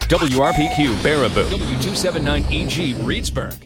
WRPQ Baraboo, W279EG Reedsburg.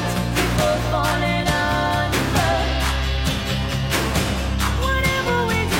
Whatever we do.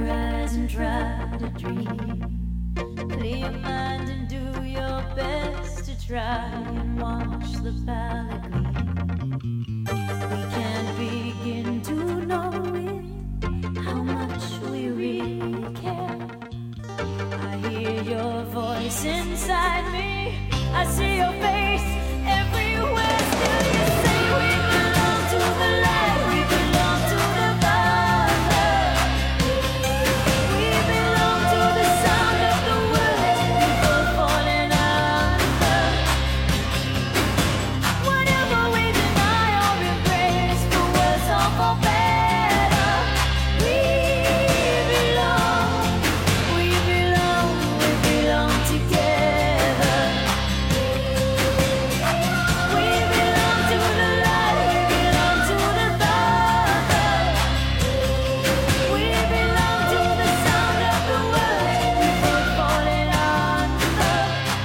eyes and try to dream. Clear your mind and do your best to try and watch the palette gleam. We can't begin to know it, how much we really care. I hear your voice inside me, I see your face everywhere. Still you say we belong to the light, we belong to the Father. We belong to the sound of the words before falling under. Whatever we deny or embrace, for worse or for better, we belong together. We belong to the light, we belong to the Father. We belong to the sound of the words before falling under.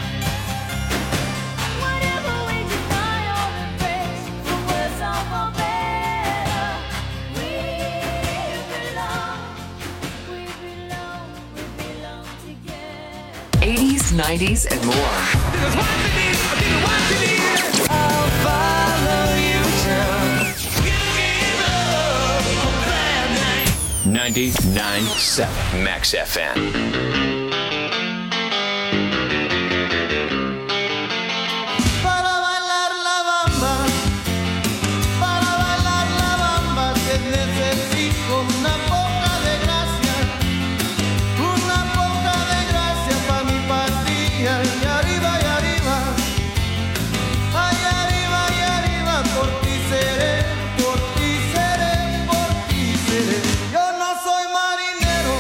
Whatever we deny or embrace, for worse or for better, we belong together. 80s, 90s, and more. I'll follow you till you give up a bad night. 99.7 Max FM. Para bailar la bamba, te necesito una poca de gracia pa' mi patria. Y arriba, ay, arriba, por ti seré. Yo no soy marinero,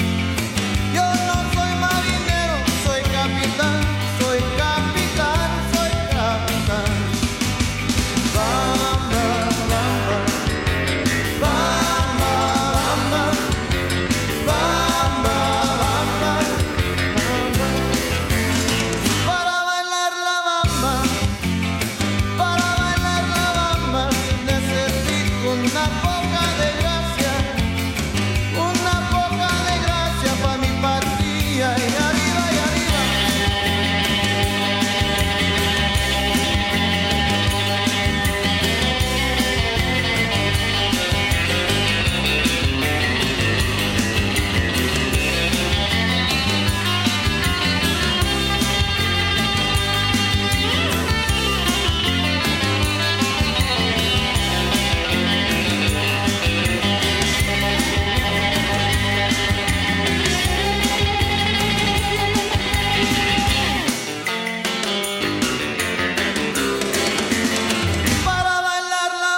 soy capitán. Bamba, bamba, bamba, bamba, bamba, bamba. Para bailar la bamba, necesito una poca de gracia pa' mi patria. Y arriba, para bailar la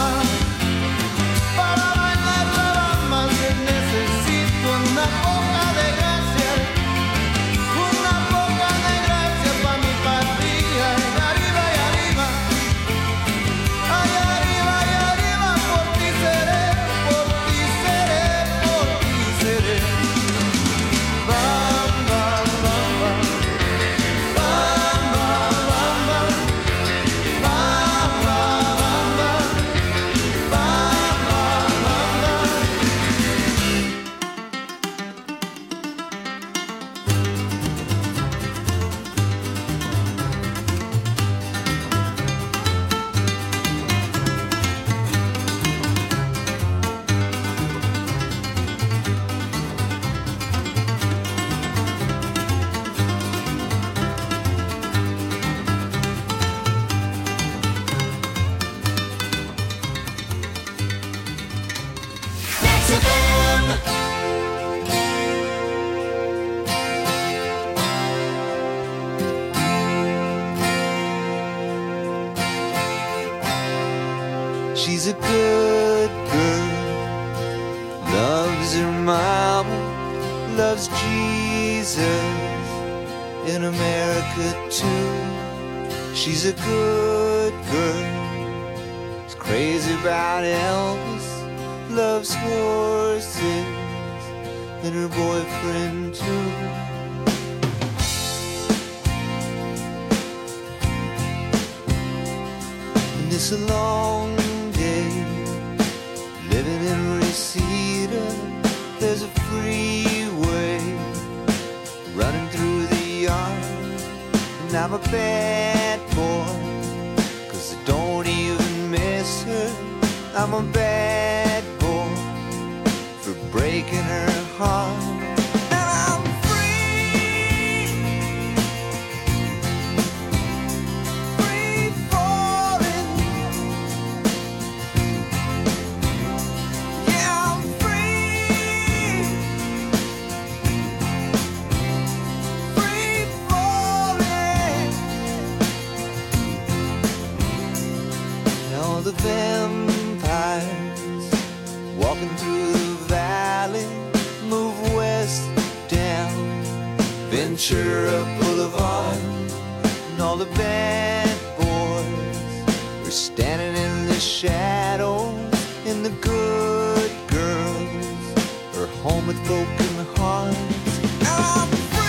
bamba, necesito una poca de gracia pa' mi patria. Y arriba, ay, arriba, por ti seré. Bamba, bamba, bamba, bamba, bamba, bamba, bamba. She's a good girl, loves her mama, loves Jesus in America too. She's a good girl, is crazy about Elvis, loves horses and her boyfriend too. And it's a long day living in Reseda. There's a free freeway, running through the yard. And I'm a bad boy, 'cause I don't even miss her. I'm a bad boy for breaking her heart. The vampires walking through the valley move west down Ventura Boulevard, and all the bad boys are standing in the shadows, and the good girls are home with broken hearts. I'm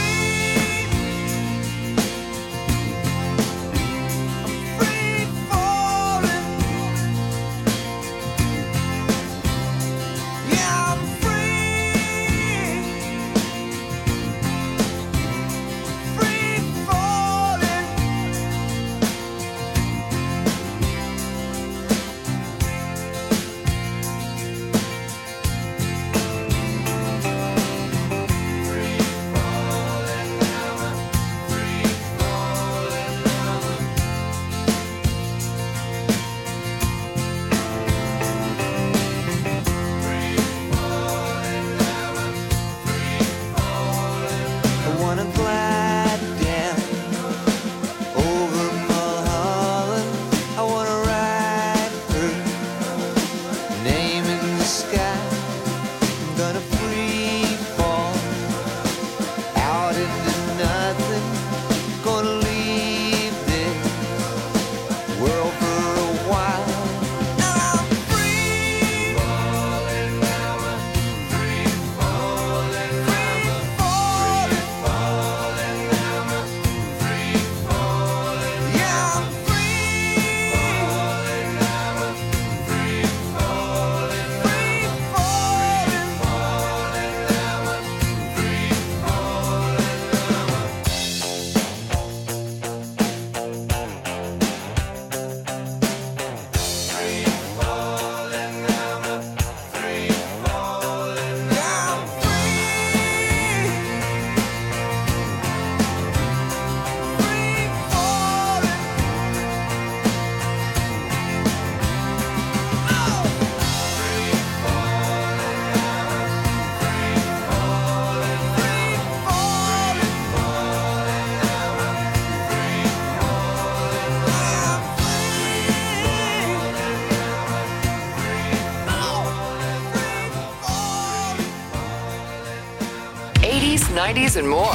'80s, '90s, and more.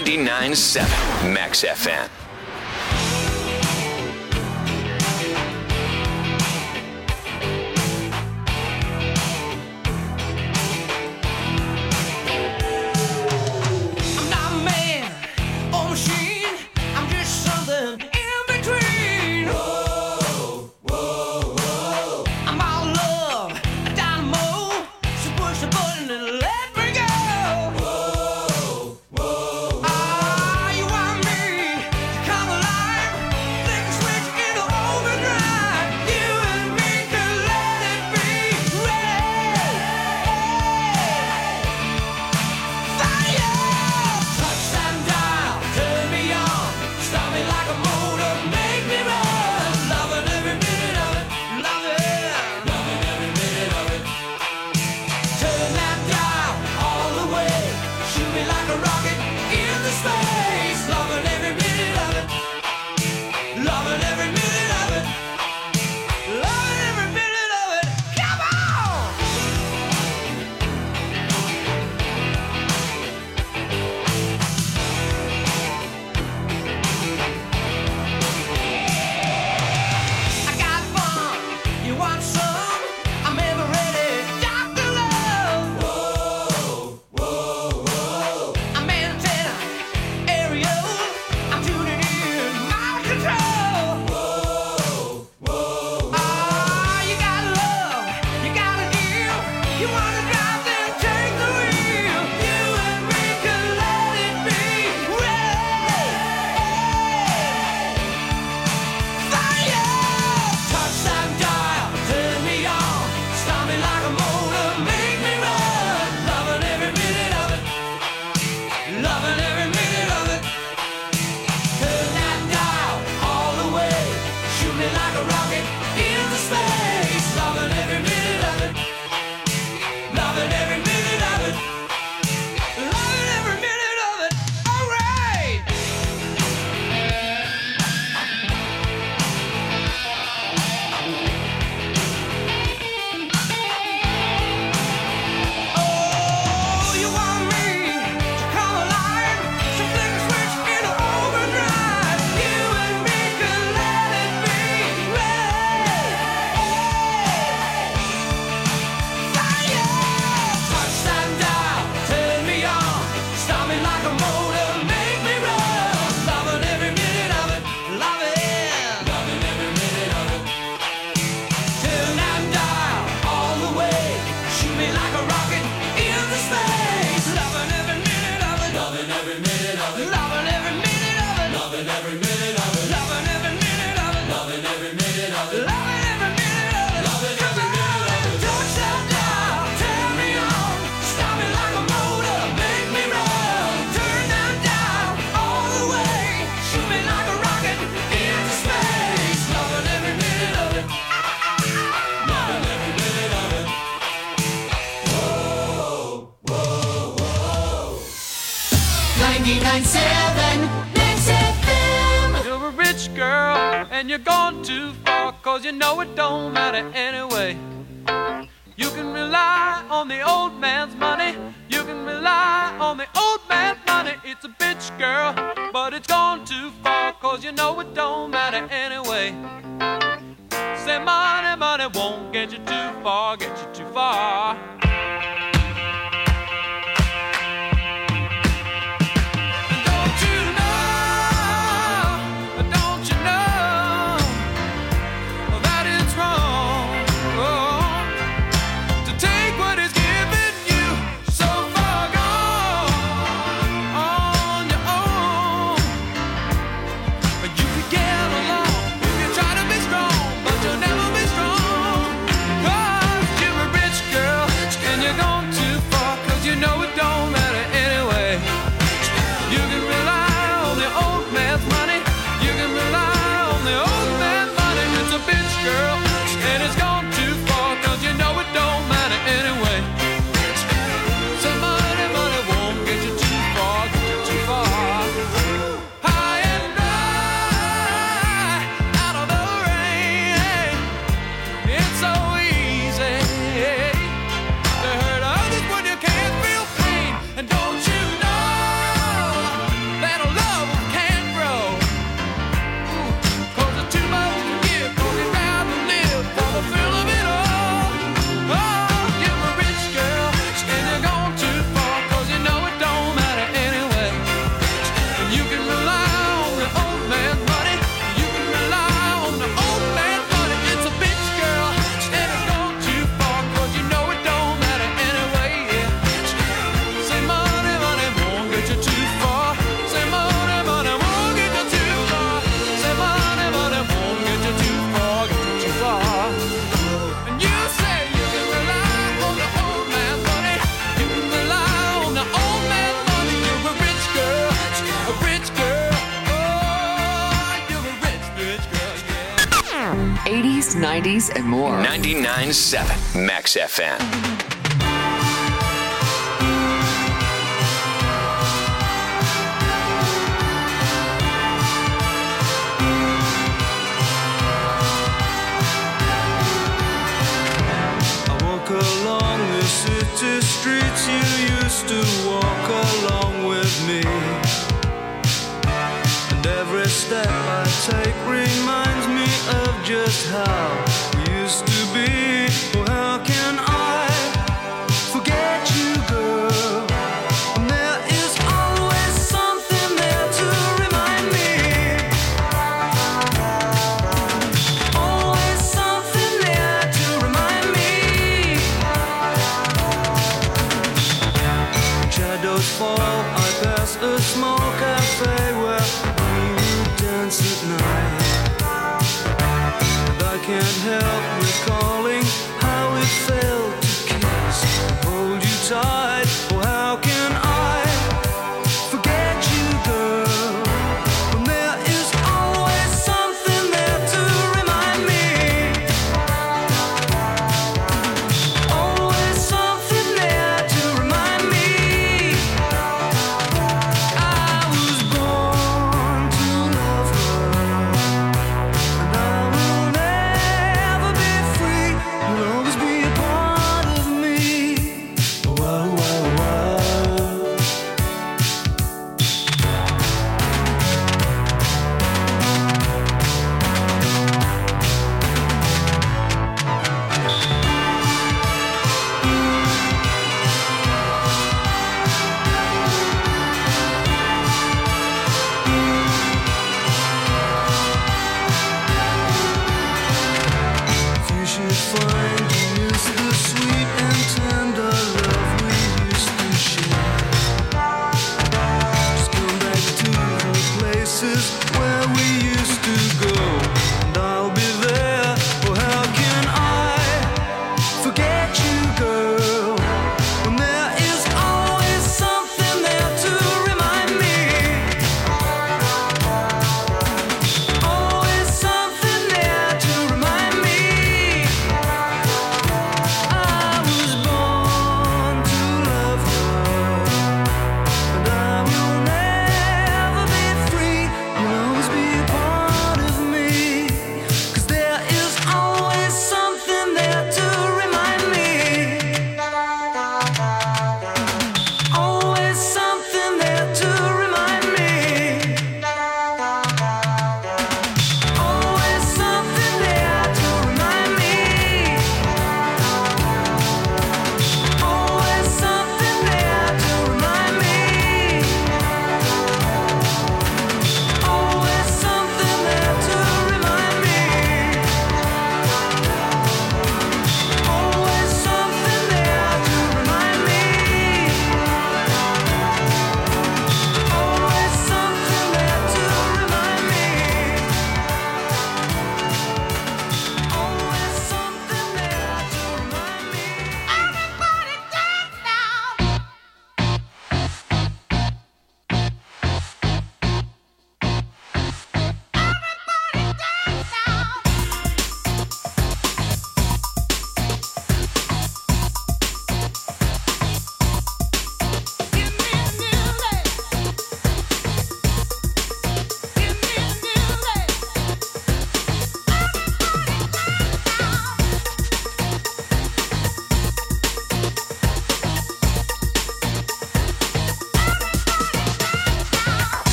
99.7 Max FM. You want me 99.7 Mix FM. You're a rich girl and you're gone too far, 'cause you know it don't matter anyway. You can rely on the old man's money. You can rely on the old man's money. It's a bitch, girl, but it's gone too far, 'cause you know it don't matter anyway. Say money, money won't get you too far, get you too far. '80s, '90s, and more. 99.7 Max FM. Along the city streets you used to walk along with me, and every step I take reminds me of just how we used to be. Oh, how can I forget you, girl? And there is always something there to remind me. Always something there to remind me. Shadows fall, I pass a small cafe where we would dance at night. And I can't help recalling how it felt to kiss and hold you tight. Oh, how can I forget you, girl? When there is always something there to remind me. Always something there to remind me. I was born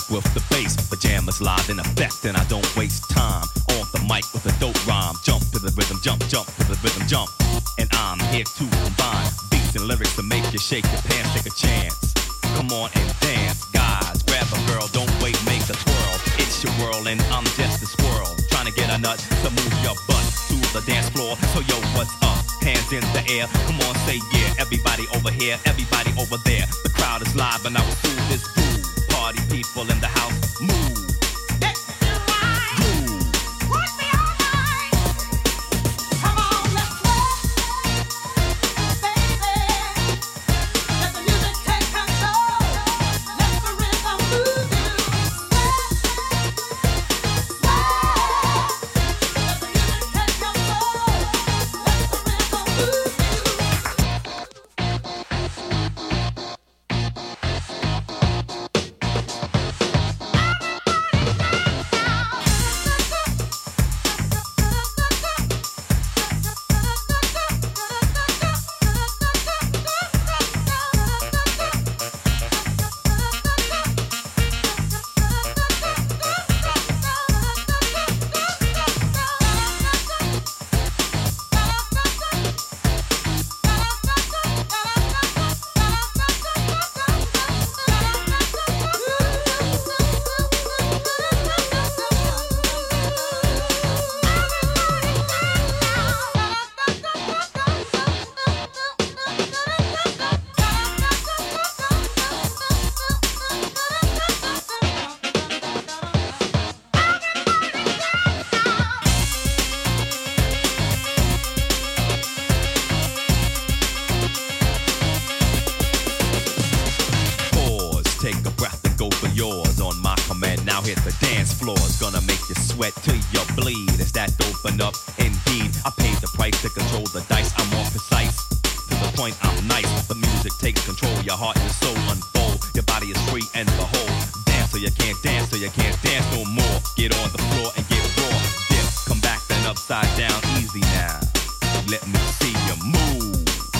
with the bass. Pajamas live in effect, and I don't waste time on the mic with a dope rhyme. Jump to the rhythm, jump, jump to the rhythm, jump. And I'm here to combine beats and lyrics to make you shake your pants, take a chance. Come on and dance, guys. Grab a girl, don't wait, make a twirl. It's your world, and I'm just a squirrel. Trying to get a nut to move your butt to the dance floor. So yo, what's up? Hands in the air, come on, say yeah. Everybody over here, everybody over there. The crowd is live, and I will do this groove. Party people in the house, move. Till you bleed as that open up. Indeed, I paid the price to control the dice. I'm more precise, to the point I'm nice. The music takes control, your heart and soul unfold. Your body is free and behold. Dance so you can't dance, so you can't dance no more. Get on the floor and get raw. Dip, come back then upside down, easy now. Let me see you move.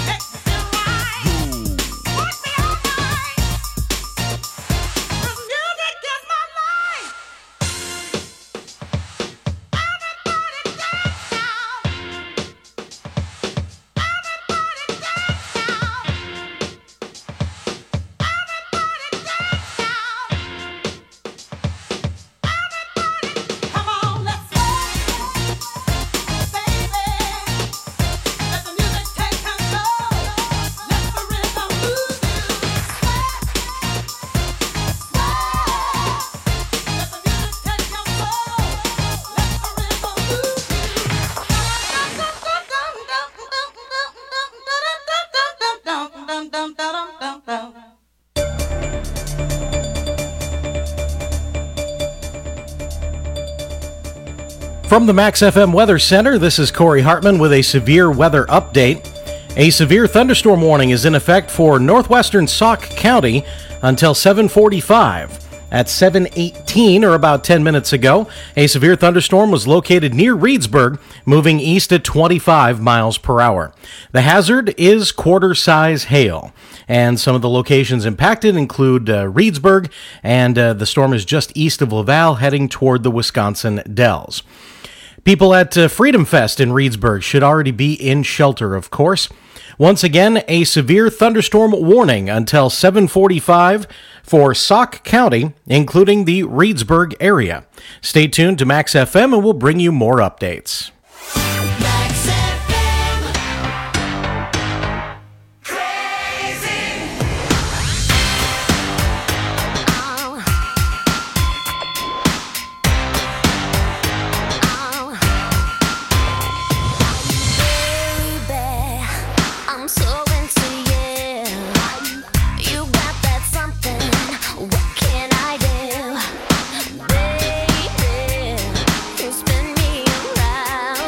From the Max FM Weather Center, this is Corey Hartman with a severe weather update. A severe thunderstorm warning is in effect for northwestern Sauk County until 7:45. At 7:18, or about 10 minutes ago, a severe thunderstorm was located near Reedsburg, moving east at 25 miles per hour. The hazard is quarter-size hail, and some of the locations impacted include Reedsburg, and the storm is just east of Laval, heading toward the Wisconsin Dells. People at Freedom Fest in Reedsburg should already be in shelter, of course. Once again, a severe thunderstorm warning until 7:45 for Sauk County, including the Reedsburg area. Stay tuned to Max FM and we'll bring you more updates. Max FM. Baby, I'm so into you. You got that something. What can I do? Baby, you spin me around.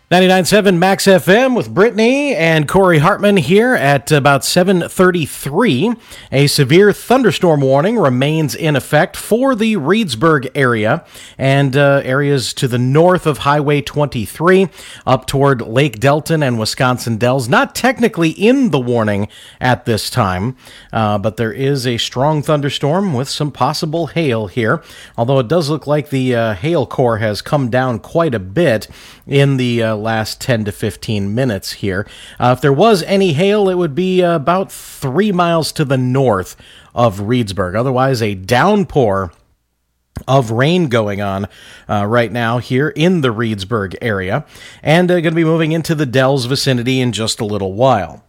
99.7 Max FM with Brittany and Corey Hartman here at about 7:33. A severe thunderstorm warning remains in effect for the Reedsburg area and areas to the north of Highway 23 up toward Lake Delton and Wisconsin Dells. Not technically in the warning at this time, but there is a strong thunderstorm with some possible hail here, although it does look like the hail core has come down quite a bit in the last 10 to 15 minutes here. If there was any hail, it would be about 3 miles to the north of Reedsburg. Otherwise, a downpour of rain going on right now here in the Reedsburg area, and going to be moving into the Dells vicinity in just a little while.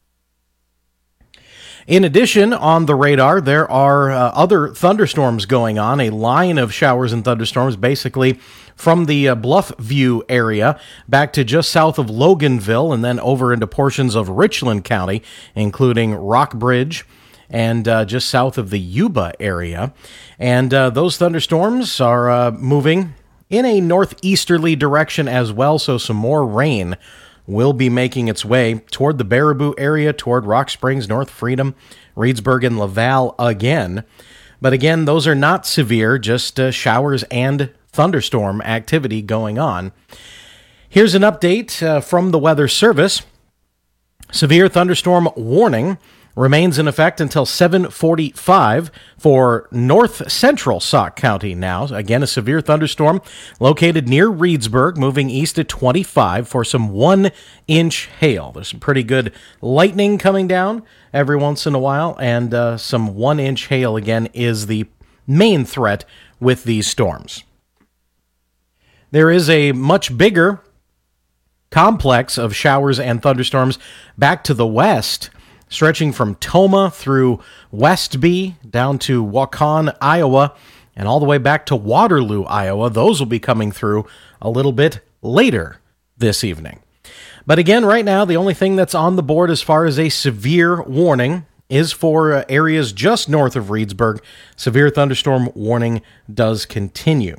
In addition, on the radar, there are other thunderstorms going on, a line of showers and thunderstorms basically from the Bluffview area back to just south of Loganville and then over into portions of Richland County, including Rockbridge and just south of the Yuba area. And those thunderstorms are moving in a northeasterly direction as well, so some more rain will be making its way toward the Baraboo area, toward Rock Springs, North Freedom, Reedsburg, and Laval again. But again, those are not severe, just showers and thunderstorm activity going on. Here's an update from the Weather Service. Severe thunderstorm warning remains in effect until 7:45 for north central Sauk County now. Again, a severe thunderstorm located near Reedsburg, moving east at 25 for some 1-inch hail. There's some pretty good lightning coming down every once in a while, and some 1-inch hail, again, is the main threat with these storms. There is a much bigger complex of showers and thunderstorms back to the west, stretching from Tomah through Westby down to Waukon, Iowa, and all the way back to Waterloo, Iowa. Those will be coming through a little bit later this evening. But again, right now, the only thing that's on the board as far as a severe warning is for areas just north of Reedsburg. Severe thunderstorm warning does continue.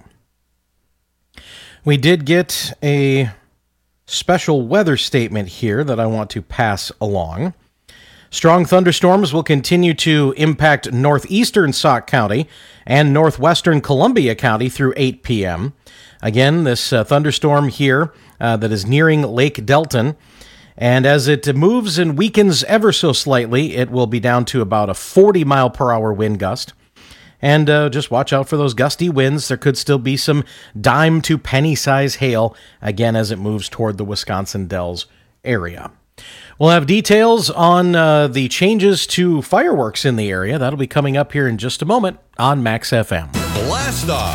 We did get a special weather statement here that I want to pass along. Strong thunderstorms will continue to impact northeastern Sauk County and northwestern Columbia County through 8 p.m. Again, this thunderstorm here that is nearing Lake Delton, and as it moves and weakens ever so slightly, it will be down to about a 40-mile-per-hour wind gust. And just watch out for those gusty winds. There could still be some dime to penny size hail, again, as it moves toward the Wisconsin Dells area. We'll have details on the changes to fireworks in the area. That'll be coming up here in just a moment on Max FM. Blast Off!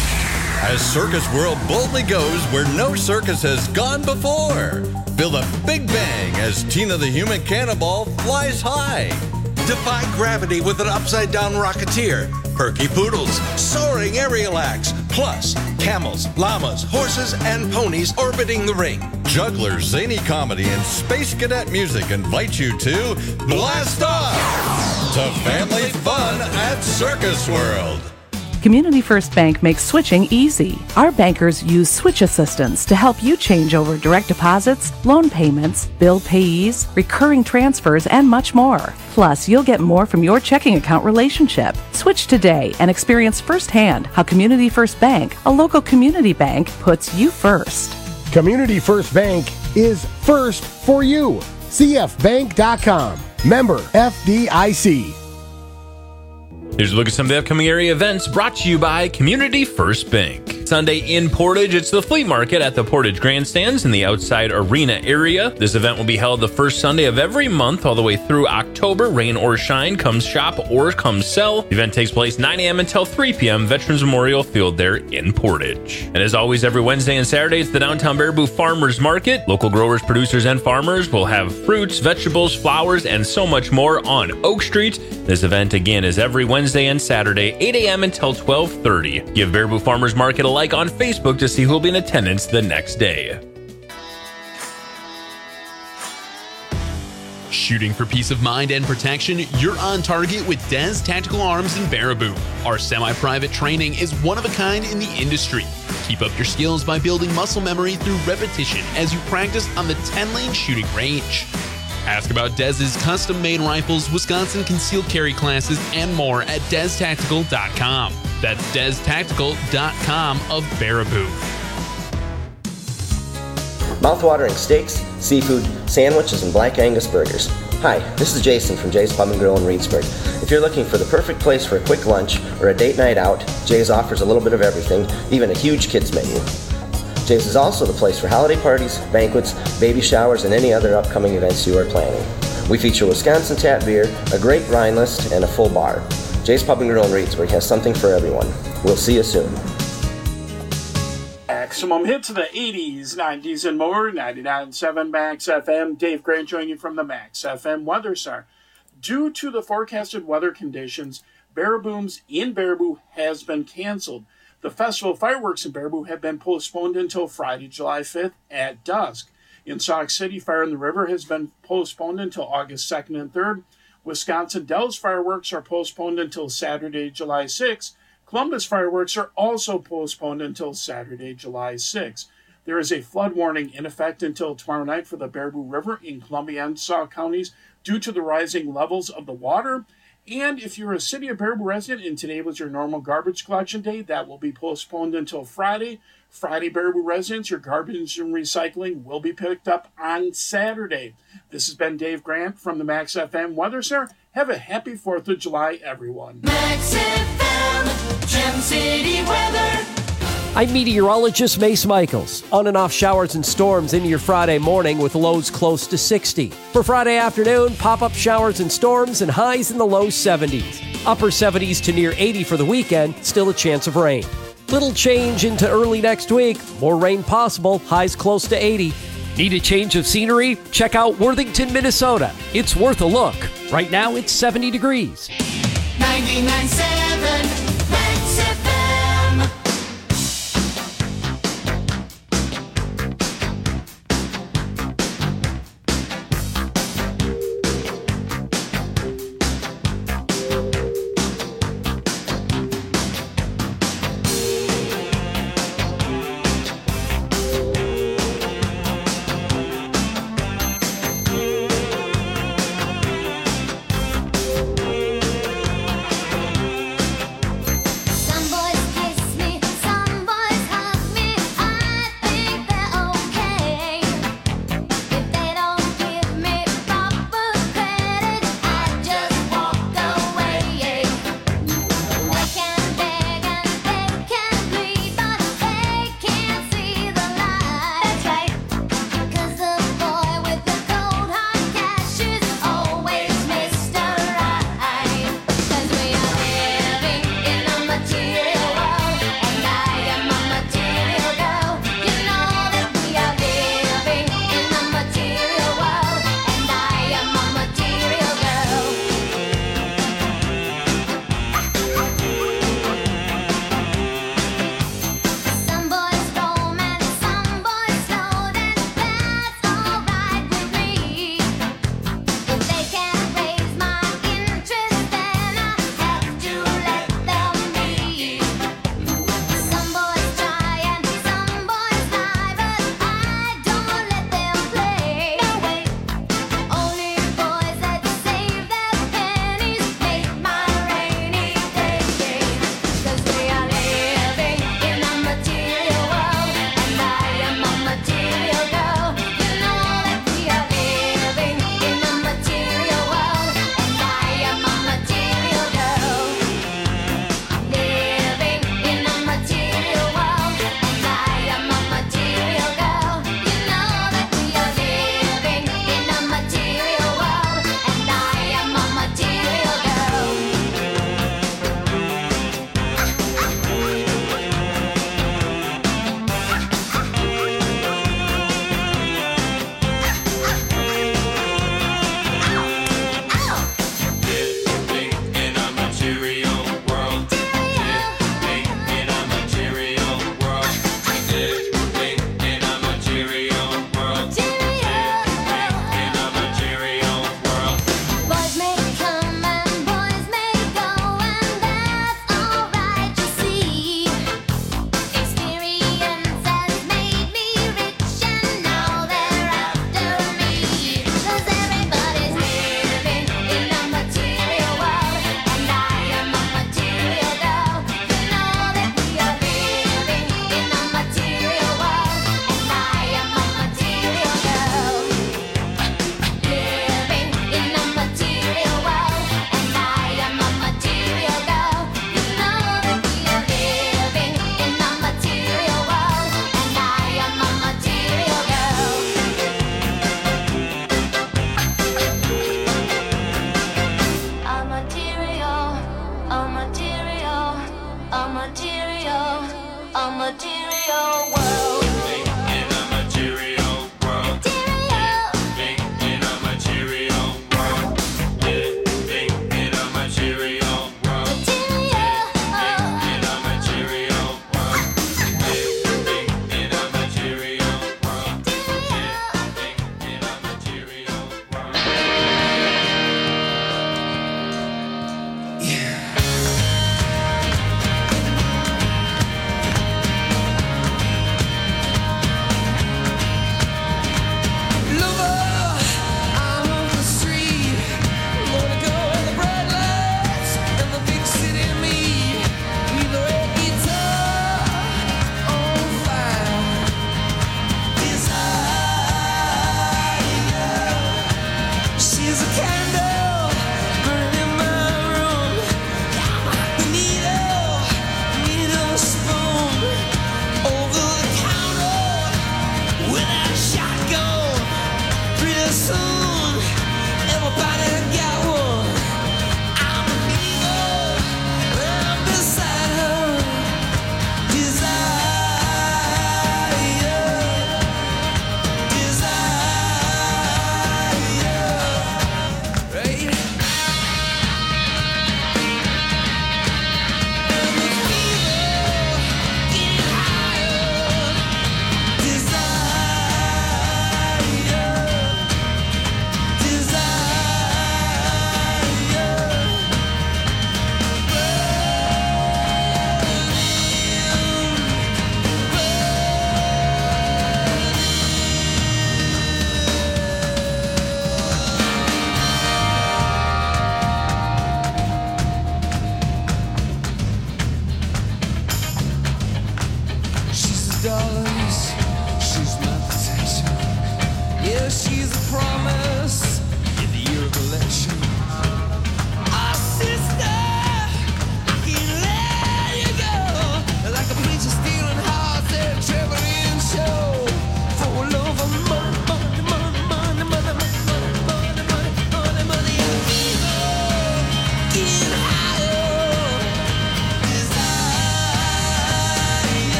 As Circus World boldly goes where no circus has gone before. Feel the big bang as Tina the Human Cannonball flies high. Defy gravity with an upside-down rocketeer. Perky poodles, soaring aerial acts, plus camels, llamas, horses, and ponies orbiting the ring. Jugglers, zany comedy, and space cadet music invite you to Blast Off! To family fun at Circus World. Community First Bank makes switching easy. Our bankers use switch assistance to help you change over direct deposits, loan payments, bill payees, recurring transfers, and much more. Plus, you'll get more from your checking account relationship. Switch today and experience firsthand how Community First Bank, a local community bank, puts you first. Community First Bank is first for you. CFBank.com. Member FDIC. Here's a look at some of the upcoming area events brought to you by Community First Bank. Sunday in Portage, it's the flea market at the Portage Grandstands in the outside arena area. This event will be held the first Sunday of every month all the way through October. Rain or shine, come shop or come sell. The event takes place 9 a.m. until 3 p.m. Veterans Memorial Field there in Portage. And as always, every Wednesday and Saturday, it's the Downtown Baraboo Farmers Market. Local growers, producers, and farmers will have fruits, vegetables, flowers, and so much more on Oak Street. This event, again, is every Wednesday and Saturday, 8 a.m. until 12:30. Give Baraboo Farmers Market a like on Facebook to see who will be in attendance the next day. Shooting for peace of mind and protection, you're on target with Des Tactical Arms in Baraboo. Our semi-private training is one of a kind in the industry. Keep up your skills by building muscle memory through repetition as you practice on the 10-lane shooting range. Ask about Dez's custom-made rifles, Wisconsin concealed carry classes, and more at DezTactical.com. That's DezTactical.com of Baraboo. Mouthwatering steaks, seafood, sandwiches, and Black Angus burgers. Hi, this is Jason from Jay's Pub & Grill in Reedsburg. If you're looking for the perfect place for a quick lunch or a date night out, Jay's offers a little bit of everything, even a huge kids menu. Jay's is also the place for holiday parties, banquets, baby showers, and any other upcoming events you are planning. We feature Wisconsin tap beer, a great wine list, and a full bar. Jay's Pub & Grill in Reedsburg has something for everyone. We'll see you soon. Maximum hits of the 80s, 90s, and more. 99.7 Max FM. Dave Grant joining you from the Max FM Weather Center. Due to the forecasted weather conditions, Barabooms in Baraboo has been canceled. The festival fireworks in Baraboo have been postponed until Friday, July 5th at dusk. In Sauk City, Fire in the River has been postponed until August 2nd and 3rd. Wisconsin Dells fireworks are postponed until Saturday, July 6th. Columbus fireworks are also postponed until Saturday, July 6th. There is a flood warning in effect until tomorrow night for the Baraboo River in Columbia and Sauk counties due to the rising levels of the water. And if you're a City of Baraboo resident and today was your normal garbage collection day, that will be postponed until Friday. Friday, Baraboo residents, your garbage and recycling will be picked up on Saturday. This has been Dave Grant from the Max FM Weather Center. Have a happy 4th of July, everyone. Max FM, Gem City weather. I'm meteorologist Mace Michaels. On and off showers and storms into your Friday morning with lows close to 60. For Friday afternoon, pop-up showers and storms and highs in the low 70s. Upper 70s to near 80 for the weekend, still a chance of rain. Little change into early next week. More rain possible, highs close to 80. Need a change of scenery? Check out Worthington, Minnesota. It's worth a look. Right now, it's 70 degrees. 99.7 Max FM.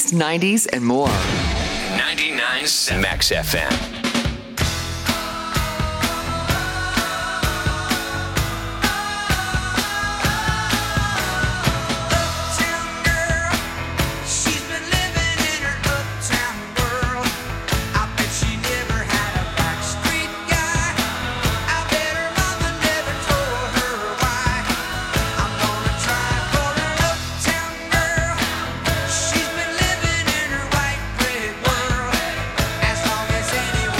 80s, 90s, and more. 99.7 Max FM. She's been living in her white bread world as long as anyone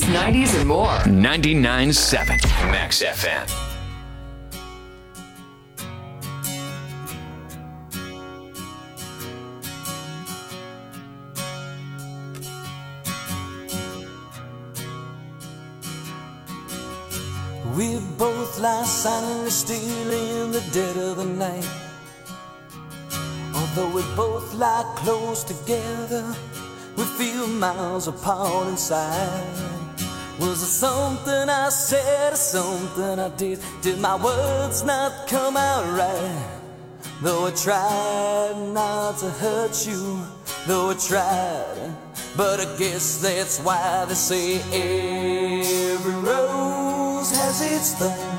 80s, 90s, and more. 99.7 Max FM. We both lie silently still in the dead of the night. Although we both lie close together, we feel miles apart inside. Was it something I said or something I did? Did my words not come out right? Though I tried not to hurt you, though I tried, but I guess that's why they say every rose has its thorn.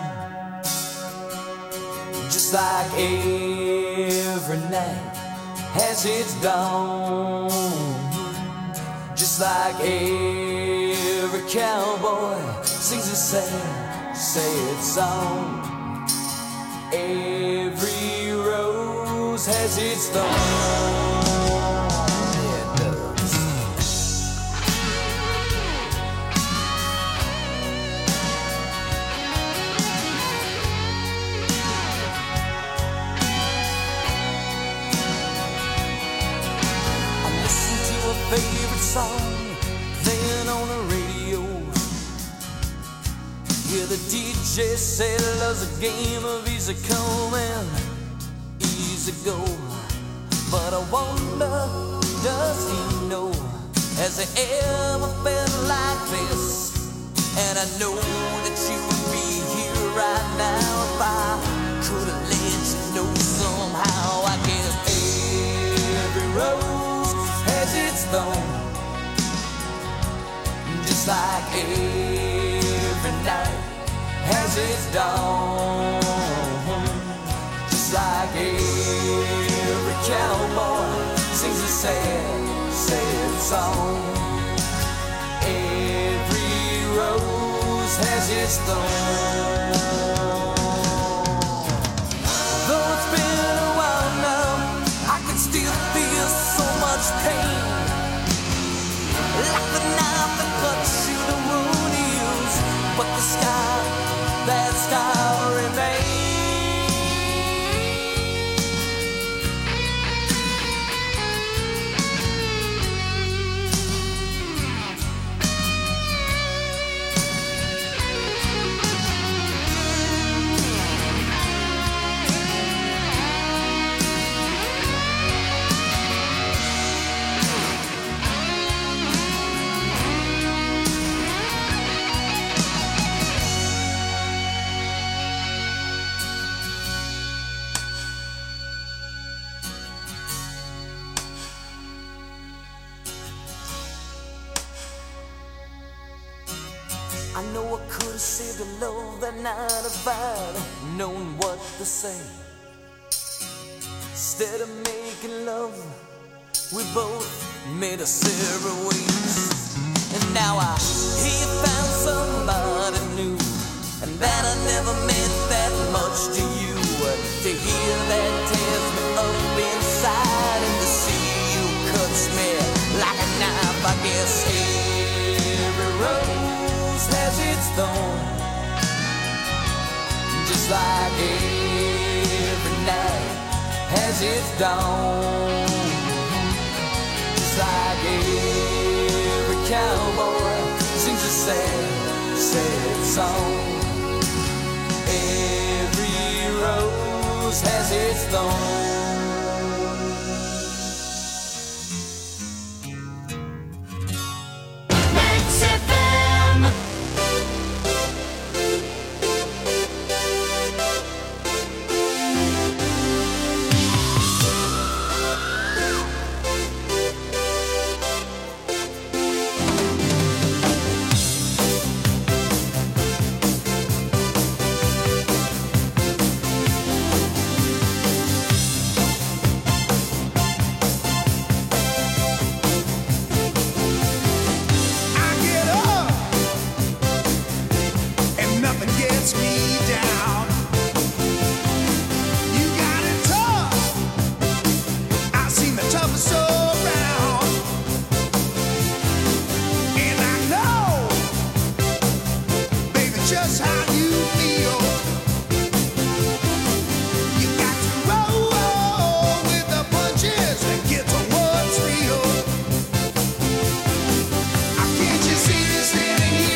Just like every night has its dawn. Just like every cowboy sings a sad, sad song. Every rose has its thorn. Favorite song playing on the radio. Yeah, the DJ said love's a game of easy come and easy go. But I wonder, does he know? Has he ever felt like this? And I know that you would be here right now if I could have let you know somehow. I guess every rose has its thorn, just like every night has its dawn. Just like every cowboy sings a sad, sad song. Every rose has its thorn. Though it's been a while now, I can still feel so much pain, like the knife that cuts you, the wound heals, but the scar, that scar remains. I know I could have saved the love that night if I'd known what to say. Instead of making love, we both made us separate ways. And now I hear you found somebody new, and that I never meant that much to you. To hear that tears me up inside, and to see you cuts me like a knife. I guess every rose has its thorn, just like every night has its dawn. Just like every cowboy sings a sad, sad song. Every rose has its thorn.